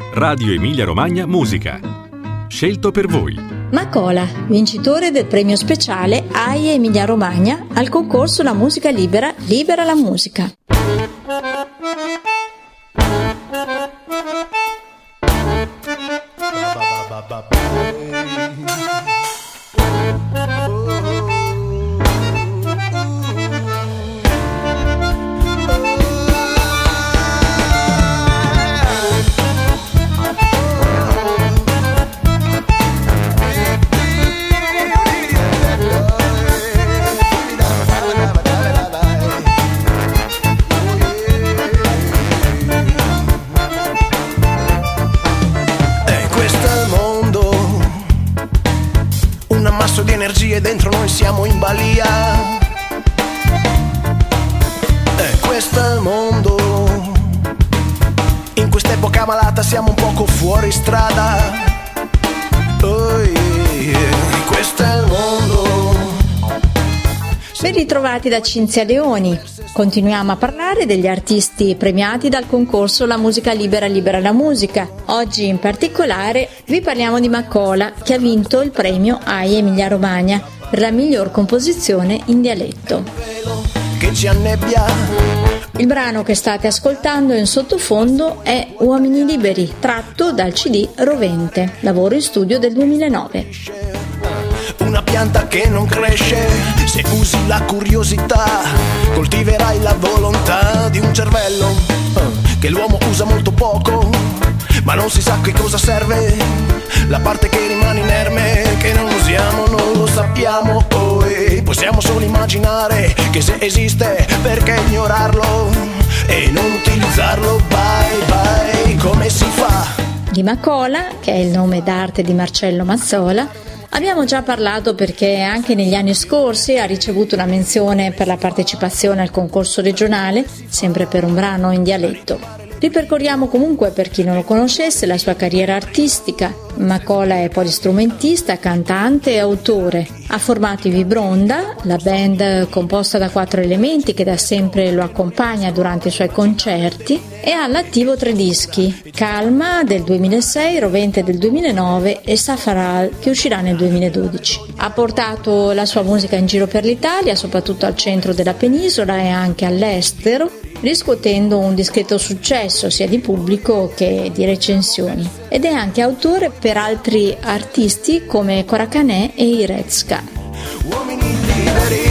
Radio Emilia Romagna Musica. Scelto per voi. Macola, vincitore del premio speciale AIE Emilia Romagna al concorso La musica libera, libera la musica. Di energie dentro noi siamo in balia. Questo è il mondo. In quest'epoca malata siamo un poco fuori strada. Questo è il mondo. Ben ritrovati da Cinzia Leoni. Continuiamo a parlare degli artisti premiati dal concorso La musica libera, libera la musica. Oggi in particolare vi parliamo di Macola, che ha vinto il premio AIE Emilia Romagna per la miglior composizione in dialetto. Il brano che state ascoltando in sottofondo è Uomini liberi, tratto dal CD Rovente, lavoro in studio del 2009. Una pianta che non cresce, se usi la curiosità, coltiverai la volontà di un cervello che l'uomo usa molto poco, ma non si sa che cosa serve, la parte che rimane inerme, che non usiamo, non lo sappiamo, possiamo solo immaginare che se esiste, perché ignorarlo e non utilizzarlo, bye, come si fa? Di Macola, che è il nome d'arte di Marcello Mazzola, abbiamo già parlato perché anche negli anni scorsi ha ricevuto una menzione per la partecipazione al concorso regionale, sempre per un brano in dialetto. Ripercorriamo comunque, per chi non lo conoscesse, la sua carriera artistica. Macola è polistrumentista, cantante e autore. Ha formato i Vibronda, la band composta da 4 elementi che da sempre lo accompagna durante i suoi concerti, e ha all'attivo 3 dischi: Calma del 2006, Rovente del 2009 e Safaral, che uscirà nel 2012. Ha portato la sua musica in giro per l'Italia, soprattutto al centro della penisola e anche all'estero, riscuotendo un discreto successo sia di pubblico che di recensioni, ed è anche autore per altri artisti come Coracanè e i Red Sky. Uomini liberi,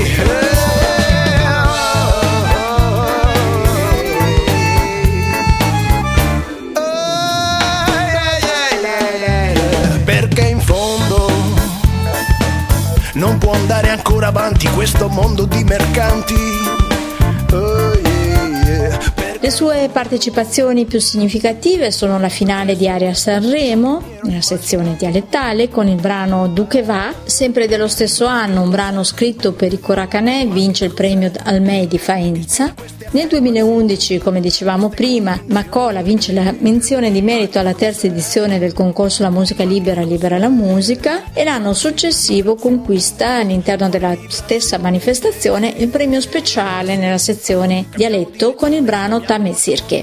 perché in fondo non può andare ancora avanti questo mondo di mercanti. Le sue partecipazioni più significative sono la finale di Aria Sanremo, nella sezione dialettale, con il brano Duche Va. Sempre dello stesso anno, un brano scritto per i Coracanè vince il premio Almei di Faenza. Nel 2011, come dicevamo prima, Macola vince la menzione di merito alla 3ª edizione del concorso La musica libera, libera la musica, e l'anno successivo conquista all'interno della stessa manifestazione il premio speciale nella sezione dialetto con il brano Tame Sirche.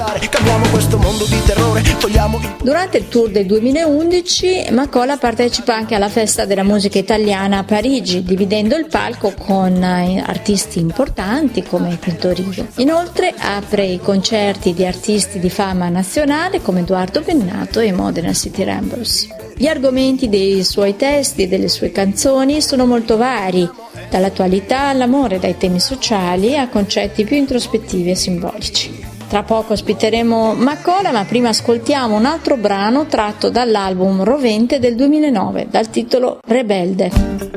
Durante il tour del 2011 Macola partecipa anche alla Festa della musica italiana a Parigi, dividendo il palco con artisti importanti come Tintorino. Inoltre apre i concerti di artisti di fama nazionale come Edoardo Bennato e Modena City Ramblers. Gli argomenti dei suoi testi e delle sue canzoni sono molto vari, dall'attualità all'amore, dai temi sociali a concetti più introspettivi e simbolici. Tra poco ospiteremo Macola, ma prima ascoltiamo un altro brano tratto dall'album Rovente del 2009, dal titolo Rebelde.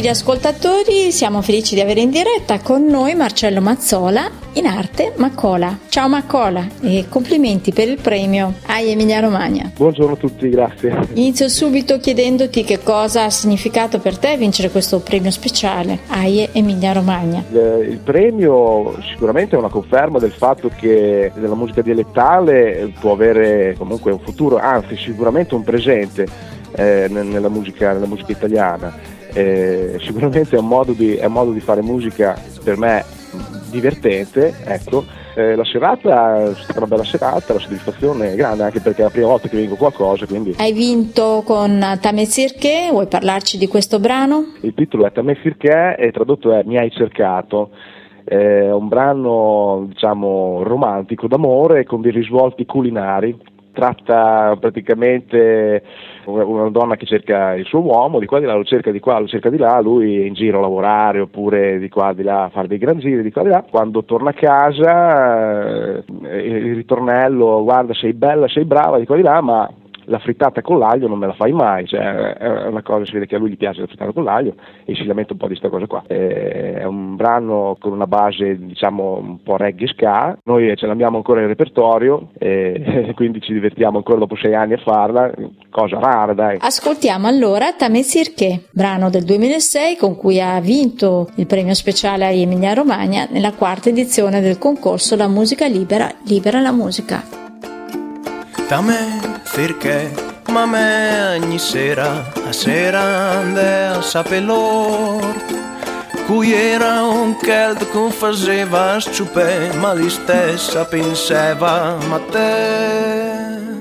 gentili ascoltatori, siamo felici di avere in diretta con noi Marcello Mazzola, in arte Maccola. Ciao Maccola e complimenti per il premio AI Emilia Romagna. Buongiorno a tutti, grazie. Inizio subito chiedendoti che cosa ha significato per te vincere questo premio speciale AI Emilia Romagna. Il premio sicuramente è una conferma del fatto che la musica dialettale può avere comunque un futuro, anzi sicuramente un presente nella musica italiana. Sicuramente è un modo di fare musica per me divertente, ecco. La serata è stata una bella serata, la soddisfazione è grande anche perché è la prima volta che vinco qualcosa, quindi. Hai vinto con Tame Sirke, vuoi parlarci di questo brano? Il titolo è Tame Sirke e tradotto è Mi hai cercato. È un brano, diciamo, romantico d'amore con dei risvolti culinari. Tratta praticamente una donna che cerca il suo uomo, di qua di là, lo cerca di qua, lo cerca di là, lui è in giro a lavorare oppure di qua di là a fare dei gran giri di qua di là. Quando torna a casa il ritornello, guarda sei bella, sei brava di qua di là, ma la frittata con l'aglio non me la fai mai, cioè è una cosa, si vede che a lui gli piace la frittata con l'aglio e si lamenta un po' di sta cosa qua. È un brano con una base, diciamo, un po' reggae ska, noi ce l'abbiamo ancora in repertorio e quindi ci divertiamo ancora dopo 6 anni a farla, cosa rara, dai. Ascoltiamo allora Tame Sirke, brano del 2006 con cui ha vinto il premio speciale AI Emilia Romagna nella 4ª edizione del concorso La musica libera la musica. Tame Sirke, ma me ogni sera, a sera ande a sapelor, cui era un cheld che faceva sciupè, ma li stessa pensava, ma te.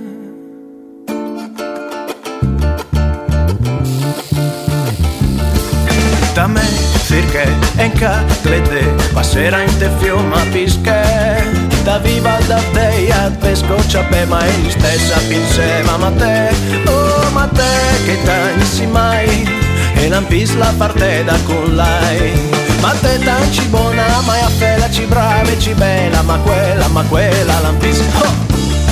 Tame Sirke, enca tlede, pasera in te fioma pische. Da viva da te a pesco ciape ma egli stessa pinsema ma te, oh ma te che tansi mai e non pis la parteda con lei ma te tanci buona ma a fela ci brave ci bella ma quella l'ampis oh.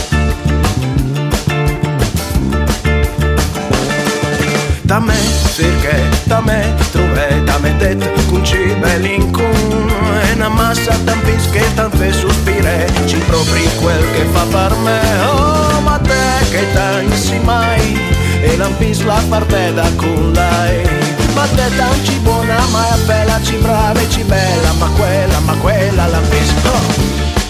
Tame Sirke, tame truve, tame det con ci belincun e una massa tampis che tan fe sospire ci propri quel che fa per me oh ma te che tansi mai e l'ampis la parteda con lei ma te tanci buona ma a bella ci brave ci bella ma quella l'ampis oh.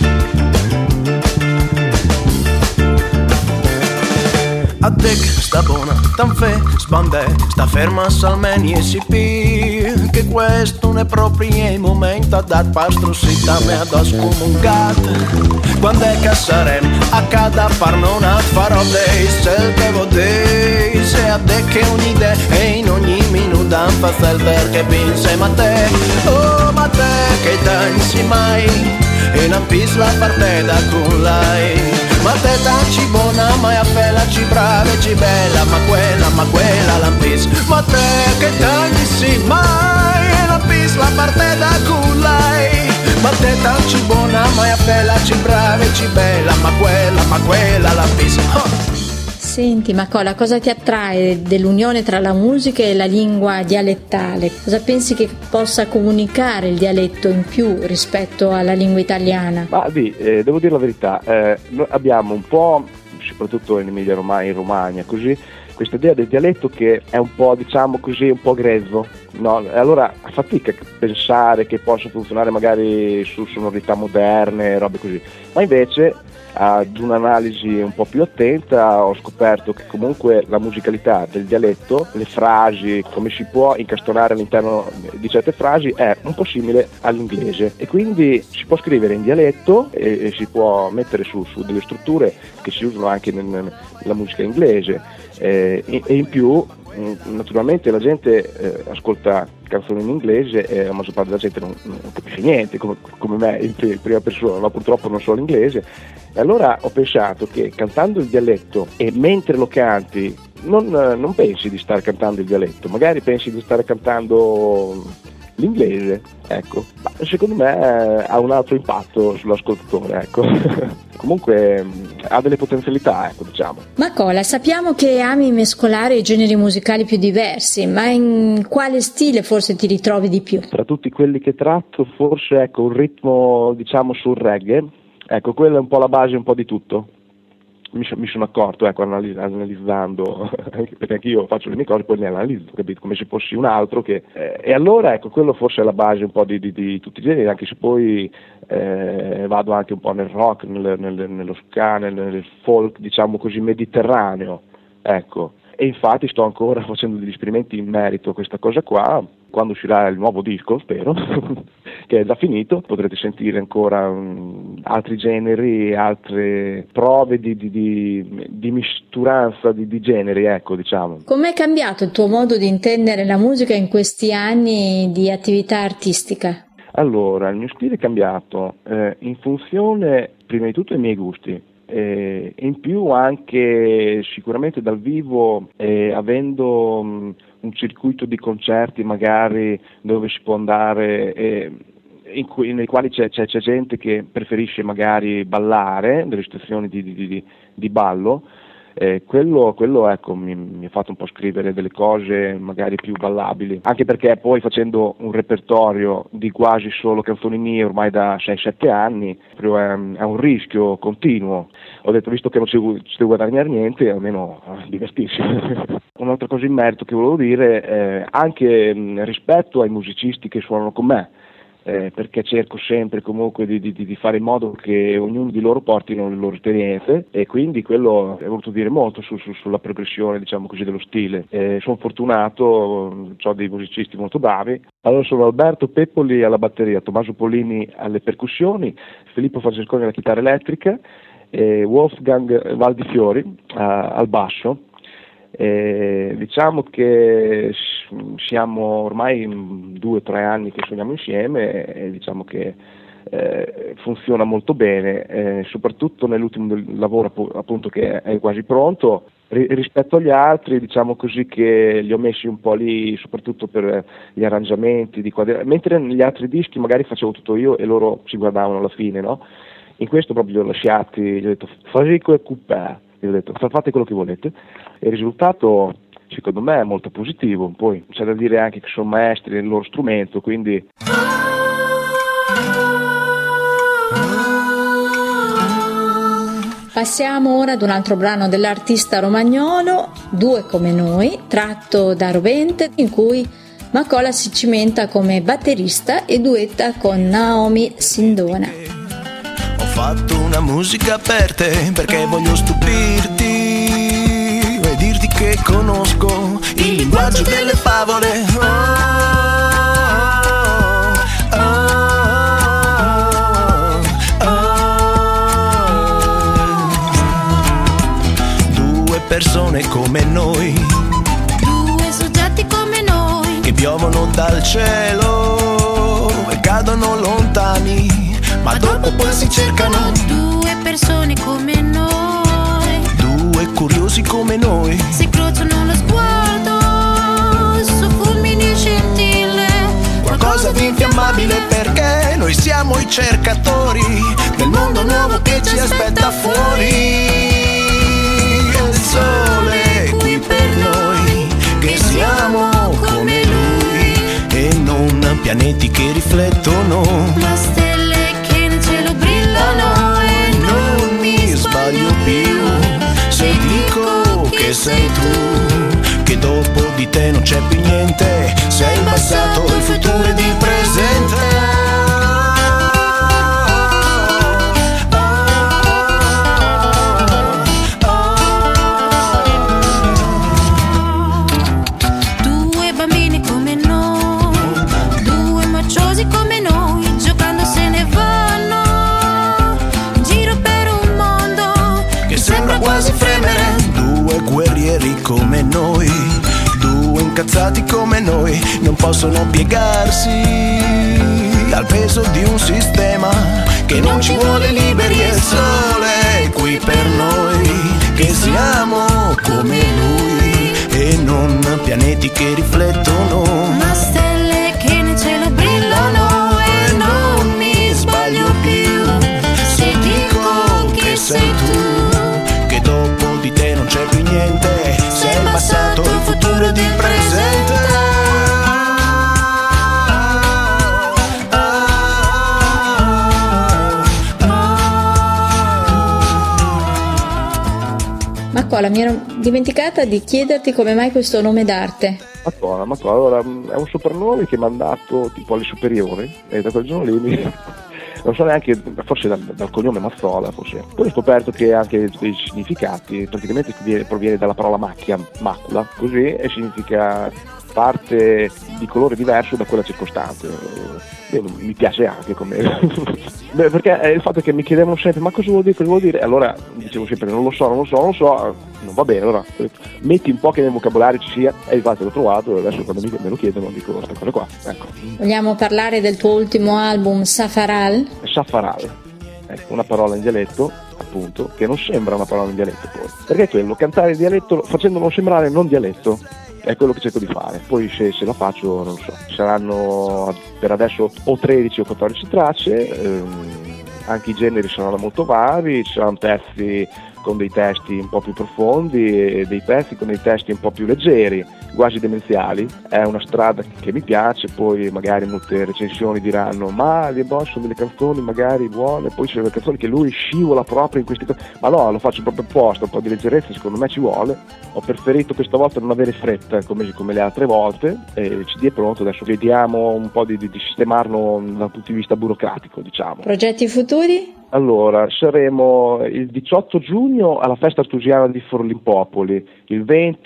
A dec sta buona, tan fe, sbande, sta ferma salmeni e si pi che questo non è proprio il momento a dar pastro si tame addosso come un gatto quando è che sarem a cada par non a farò dei se devo dei se a dec che un'idea e in ogni minuto un fazel perché pinse ma te oh ma te che danzi mai e non pis la partita con lei ma te tanci buona ma a fela ci brave ci bella ma quella l'ampis ma te che tanci mai e non pis la partita con lei ma te tanci buona ma a fela ci brave ci bella ma quella l'ampis oh. Senti Maccola, cosa ti attrae dell'unione tra la musica e la lingua dialettale? Cosa pensi che possa comunicare il dialetto in più rispetto alla lingua italiana? Ma devo dire la verità, noi abbiamo un po', soprattutto in Emilia Romagna, in Romagna, così, questa idea del dialetto che è un po', diciamo così, un po' grezzo, no? E allora a fatica pensare che possa funzionare magari su sonorità moderne, robe così, ma invece ad un'analisi un po' più attenta ho scoperto che comunque la musicalità del dialetto, le frasi, come si può incastonare all'interno di certe frasi è un po' simile all'inglese e quindi si può scrivere in dialetto e si può mettere su delle strutture che si usano anche nella musica inglese e in più naturalmente la gente ascolta canzoni in inglese e la maggior parte della gente non capisce niente come me in prima persona, ma purtroppo non so l'inglese e allora ho pensato che cantando il dialetto e mentre lo canti non pensi di stare cantando il dialetto, magari pensi di stare cantando l'inglese, ecco. Ma secondo me ha un altro impatto sull'ascoltatore, ecco. Comunque ha delle potenzialità, ecco, diciamo. Macola, sappiamo che ami mescolare i generi musicali più diversi, ma in quale stile forse ti ritrovi di più? Tra tutti quelli che tratto, forse ecco un ritmo, diciamo, sul reggae, ecco, quella è un po' la base, un po' di tutto. Mi sono accorto, ecco, analizzando, perché anche io faccio le mie cose, poi le analizzo, capito? Come se fossi un altro che... e allora, ecco, quello forse è la base un po' di tutti i generi, anche se poi vado anche un po' nel rock, nello ska, nel folk, diciamo così, mediterraneo, ecco. E infatti sto ancora facendo degli esperimenti in merito a questa cosa qua. Quando uscirà il nuovo disco, spero, che è già finito, potrete sentire ancora altri generi, altre prove di misturanza di generi, ecco, diciamo. Com'è cambiato il tuo modo di intendere la musica in questi anni di attività artistica? Allora, il mio stile è cambiato in funzione, prima di tutto, ai miei gusti. In più anche sicuramente dal vivo, avendo un circuito di concerti magari dove si può andare, nei quali c'è gente che preferisce magari ballare, delle situazioni di ballo. Quello ecco mi ha fatto un po' scrivere delle cose magari più ballabili, anche perché poi facendo un repertorio di quasi solo canzoni mie ormai da 6-7 anni è un rischio continuo. Ho detto, visto che non ci devo guadagnare niente, almeno divertirsi. Un'altra cosa in merito che volevo dire, anche rispetto ai musicisti che suonano con me, perché cerco sempre comunque di fare in modo che ognuno di loro portino le loro esperienze, e quindi quello è voluto dire molto sulla progressione, diciamo così, dello stile. Sono fortunato, ho dei musicisti molto bravi. Allora sono Alberto Peppoli alla batteria, Tommaso Polini alle percussioni, Filippo Francesconi alla chitarra elettrica e Wolfgang Valdifiori al basso. Diciamo che siamo ormai 2 o 3 anni che suoniamo insieme e diciamo che funziona molto bene, soprattutto nell'ultimo lavoro appunto che è quasi pronto. Rispetto agli altri, diciamo così, che li ho messi un po' lì soprattutto per gli arrangiamenti mentre negli altri dischi magari facevo tutto io e loro si guardavano alla fine, no? In questo proprio li ho lasciati, gli ho detto fasico e coupé, gli ho detto fate quello che volete, e il risultato secondo me è molto positivo. Poi c'è da dire anche che sono maestri nel loro strumento, quindi passiamo ora ad un altro brano dell'artista romagnolo, Due come noi, tratto da Rovente, in cui Macola si cimenta come batterista e duetta con Naomi Sindona. Ho fatto una musica per te perché voglio stupirti e dirti che conosco il linguaggio delle favole. Due persone come noi, due soggetti come noi, che piovono dal cielo e cadono lontani, ma dopo poi si cercano. Due persone come noi, due curiosi come noi, si incrociano lo sguardo su fulmini scintille, qualcosa di infiammabile, perché noi siamo i cercatori del mondo nuovo che ci aspetta fuori. Il sole è qui per noi, che siamo come lui, e non pianeti che riflettono, ma stelle che nel cielo brillano. e non mi sbaglio più se dico che sei tu, che dopo di te non c'è più niente, sei il passato, il futuro ed il presente. Due bambini come noi, due maciosi come noi, giocando se ne vanno in giro per un mondo Che sembra quasi fremere. Due guerrieri come noi, due incazzati come noi, non possono piegarsi al peso di un sistema che non ci vuole liberi. E il sole è qui per noi, che siamo come lui, e non pianeti che riflettono, ma stelle che nel cielo Macola, mi ero dimenticata di chiederti come mai questo nome d'arte. Macola, allora è un soprannome che mi hanno dato tipo alle superiori e da quel giorno lì non so neanche, forse dal cognome Mazzola, forse. Poi ho scoperto che ha anche dei significati, praticamente proviene dalla parola macchia, macula, così, e significa parte di colore diverso da quella circostante. Mi piace anche come beh, perché il fatto che mi chiedevano sempre ma cosa vuol dire, allora dicevo sempre non lo so, non va bene, allora metti un po' che nel vocabolario ci sia, e infatti l'ho trovato, e adesso quando me lo chiedono dico questa cosa qua, ecco. Vogliamo parlare del tuo ultimo album, Safaral? Safaral, ecco, una parola in dialetto, appunto, che non sembra una parola in dialetto poi, perché è quello, cantare in dialetto facendolo sembrare non dialetto. È quello che cerco di fare, poi se la faccio non lo so. Saranno per adesso o 13 o 14 tracce, anche i generi saranno molto vari, ci saranno pezzi con dei testi un po' più profondi e dei pezzi con dei testi un po' più leggeri, quasi demenziali. È una strada che mi piace, poi magari molte recensioni diranno ma le boss sono delle canzoni magari buone, poi ci sono delle canzoni che lui scivola proprio in queste cose, ma no, lo faccio proprio apposta, un po' di leggerezza secondo me ci vuole. Ho preferito questa volta non avere fretta come le altre volte, e il CD è pronto, adesso vediamo un po' di sistemarlo dal punto di vista burocratico, diciamo. Progetti futuri? Allora, saremo il 18 giugno alla festa artusiana di Forlimpopoli, il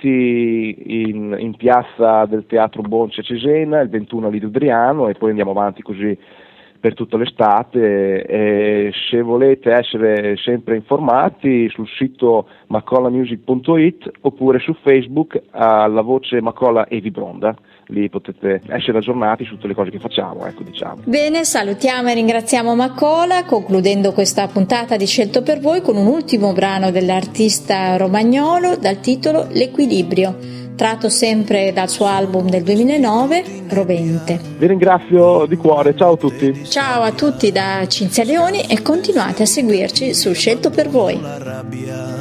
20 in piazza del Teatro Bonce a Cesena, il 21 a Lido Adriano, e poi andiamo avanti così per tutta l'estate. E se volete essere sempre informati sul sito macolamusic.it oppure su Facebook alla voce Macola Evi Bronda. Lì potete essere aggiornati su tutte le cose che facciamo, ecco, diciamo. Bene, salutiamo e ringraziamo Macola, concludendo questa puntata di Scelto per Voi con un ultimo brano dell'artista romagnolo dal titolo L'Equilibrio, tratto sempre dal suo album del 2009, Rovente. Vi ringrazio di cuore, ciao a tutti. Ciao a tutti da Cinzia Leoni e continuate a seguirci su Scelto per Voi. La rabbia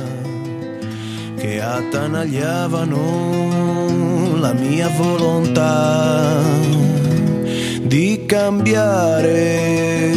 che attanagliavano la mia volontà di cambiare.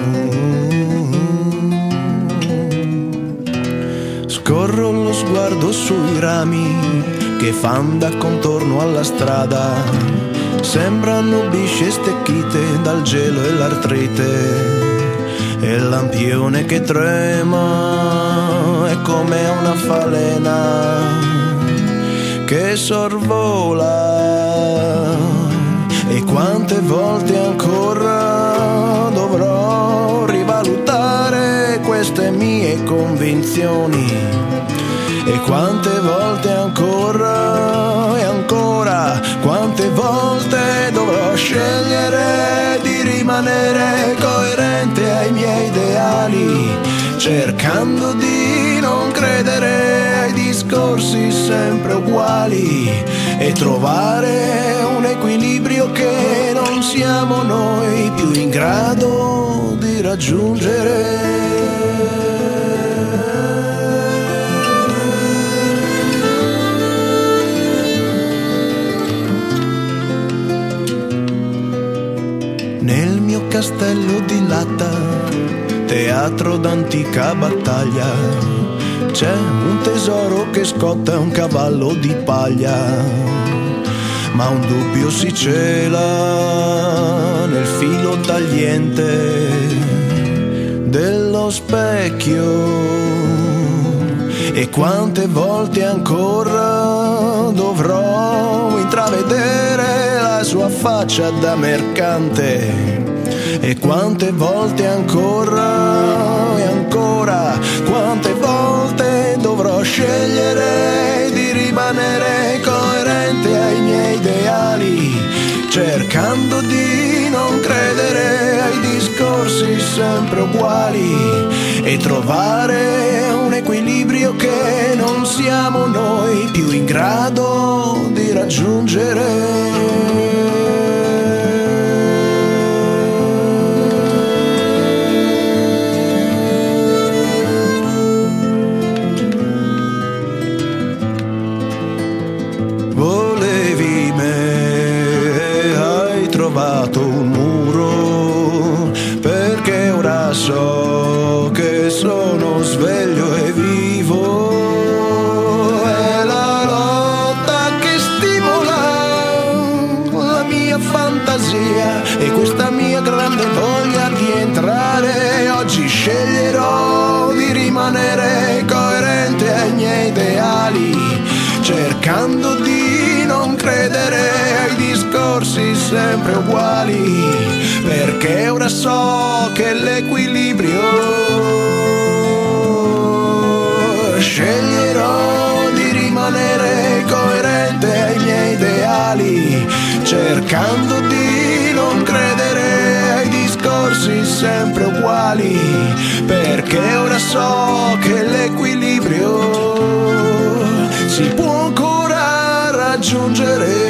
Scorro lo sguardo sui rami che fan da contorno alla strada, sembrano bisce stecchite dal gelo e l'artrite, e il lampione che trema è come una falena che sorvola. E quante volte ancora dovrò rivalutare queste mie convinzioni, e quante volte ancora e ancora, quante volte dovrò scegliere di rimanere coerente ai miei ideali, cercando di non credere ai discorsi sempre uguali, e trovare un equilibrio che non siamo noi più in grado di raggiungere. Nel mio castello di latta, teatro d'antica battaglia, c'è un tesoro che scotta un cavallo di paglia, ma un dubbio si cela nel filo tagliente dello specchio. E quante volte ancora dovrò intravedere la sua faccia da mercante, e quante volte ancora e ancora, quante volte dovrò scegliere di rimanere coerente ai miei ideali, cercando di non credere ai discorsi sempre uguali, e trovare un equilibrio che non siamo noi più in grado di raggiungere. Volevi me, hai trovato un muro, perché ora so che sono sveglio e vivo, rimanere coerente ai miei ideali, cercando di non credere ai discorsi sempre uguali, perché ora so che l'equilibrio sceglierò di rimanere coerente ai miei ideali, cercando di non credere ai discorsi sempre uguali, perché ora so che l'equilibrio si può ancora raggiungere.